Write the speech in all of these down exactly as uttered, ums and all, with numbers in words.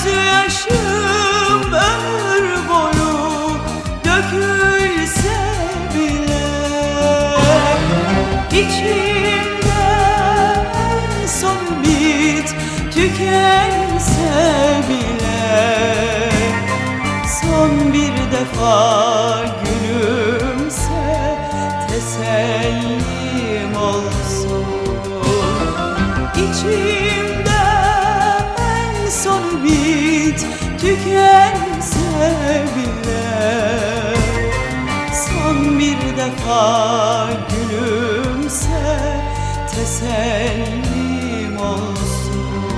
Gözyaşım ömür boyu dökülse bile, İçimden son ümit tükense bile, son bir defa gülümse tesellim olsun. İçimden son ümit tükense bile, son bir defa gülümse tesellim olsun.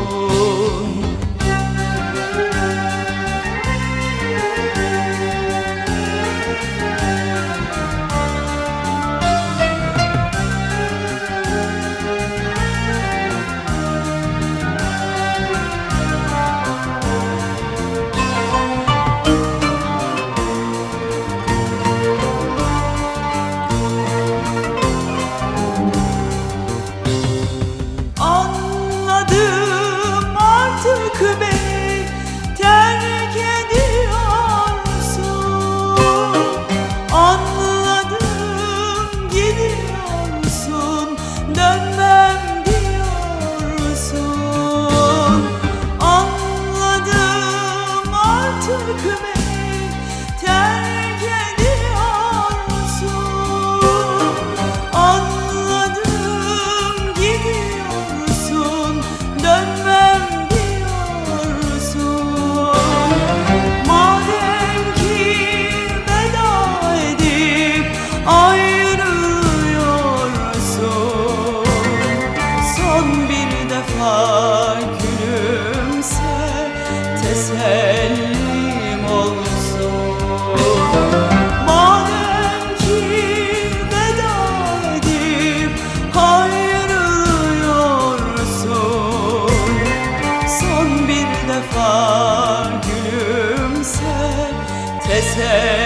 Beni terk ediyorsun, anladım gidiyorsun, dönmem diyorsun. Anladım artık beni terk ediyorsun, anladım gidiyorsun, dönmem. Gülümse tesellim olsun. Madem ki veda edip ayrılıyorsun, son bir defa gülümse tesellim